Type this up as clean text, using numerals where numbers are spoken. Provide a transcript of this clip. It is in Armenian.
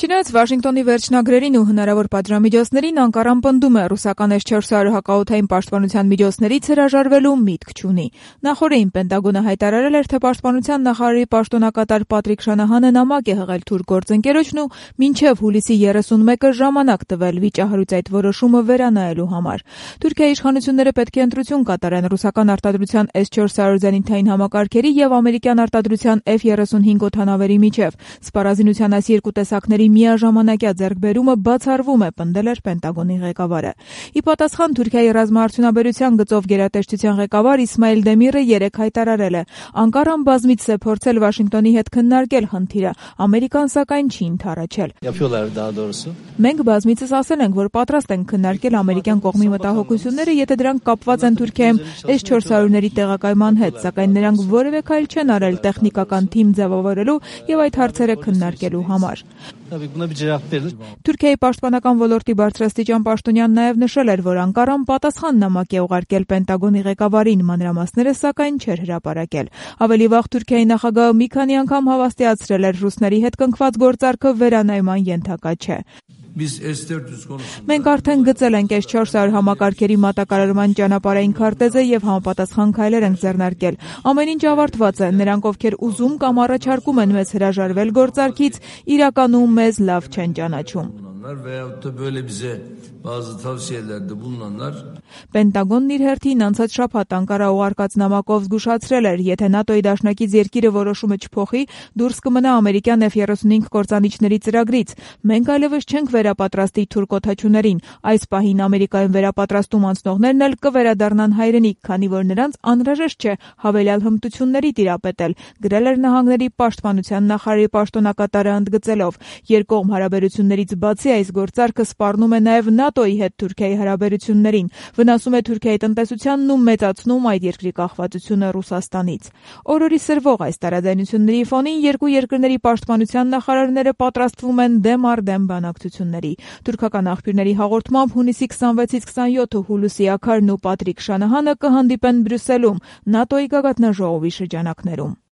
Չնայած Վաշինգտոնի վերջնագրերին ու հնարավոր պատժամիջոցներին Անկարան պնդում է ռուսական S-400 հակաօդային պաշտպանության միջոցներից հրաժարվելու միտք չունի։ Նախորդին Պենտագոնը հայտարարել էր, թե պաշտպանության նախարարի պաշտոնակատար Պատրիկ Շանահանը նամակ է հղել թուրք գործընկերոջն ու մինչև հուլիսի 31-ը ժամանակ տվել վիճահարույց այդ որոշումը վերանայելու համար։ Թուրքիայի իշխանությունները պետք է ընտրություն կատարեն ռուսական արտադրության S-400 զենիթային համակարգերի եւ ամերիկյան արտադրության F-35 օդանավերի միջև։ Սպառազինության այս երկու տեսակների միաժամանակյա ձեռքբերումը բացառվում է, պնդել էր Պենտագոնի ղեկավարը։ Ի պատասխան Թուրքիայի ռազմաարդյունաբերության գծով գերատեսչության ղեկավար Իսմայիլ Դեմիրը երեկ հայտարարել է. Անկարան բազմիցս է փորձել Վաշինգտոնի հետ քննարկել խնդիրը, Ամերիկան սակայն չի ընդառաջել։ Մենք բազմիցս ասել ենք, որ պատրաստ ենք քննարկել ամերիկյան կողմի մտահոգությունները, եթե դրանք կապված են Թուրքիայում S-400-ների տեղակայման հետ, սակայն նրանք որևէ քայլ չեն արել տեխնիկական թիմ ձևավորելու եւ այդ հարցերը քննարկելու համար։ Թուրքիայի պաշտպանական ոլորտի բարձրաստիճան պաշտոնյան նաև նշել էր, որ Անկարան պատասխան նամակ է ուղարկել Պենտագոնի ղեկավարին, մանրամասները սակայն չէր հրապարակել։ Ավելի վաղ Թուրքիայի նախագահը մի քանի անգամ հավաստիացրել էր ռուսների հետ կնքված գործարքը վերանայման ենթակա չէ։ Մենք արդեն գծել ենք S-400 համակարգերի մատակարարման ճանապարհային քարտեզը եւ համապատասխան քայլեր ենք ձեռնարկել։ Ամեն ինչ ավարտված է, նրանք ովքեր ուզում կամ առաջարկում են մեզ հրաժարվել գործարքից, իրականում մեզ լավ չեն ճանաչում։ Պենտագոնն իր հերթին անցած շաբաթ Անկարա ուղարկած նամակով զգուշացրել էր, եթե ՆԱՏՕ-ի դաշնակից երկիրը որոշումը չփոխի, դուրս կմնա ամերիկյան F-35 կործանիչների ծրագրից։ Մենք այլևս չենք վերապատրաստի թուրք օդաչուներին։ Այս պահին Ամերիկայում վերապատրաստում անցնողներն էլ կվերադառնան հայրենիք, քանի որ նրանց անհրաժեշտ չէ հավելյալ հմտությունների տիրապետել, գրել էր նահանգների պաշտպանության նախարարի պաշտոնակատարը ընդգծելով. երկկողմ հարաբերություններից բացի այս գործարքը սպառնում է նաև ՆԱՏՕ-ի հետ Թուրքիայի հարաբերություններին, վնասում է Թուրքիայի տնտեսությանն ու մեծացնում այդ երկրի կախվածությունը Ռուսաստանից։ Օր-օրի սրվող այս տարաձայնությունների ֆոնին երկու երկրների պաշտպանության նախարարները պատրաստվում են դեմ առ դեմ բանակցությունների։ Թուրքական աղբյուրների հաղորդմամբ հունիսի 26-ից 27 Հուլուսի Աքարն ու Պատրիկ Շանահանը կհանդիպեն Բրյուսելում ՆԱՏՕ-ի գագաթնաժողովի շրջանակներում։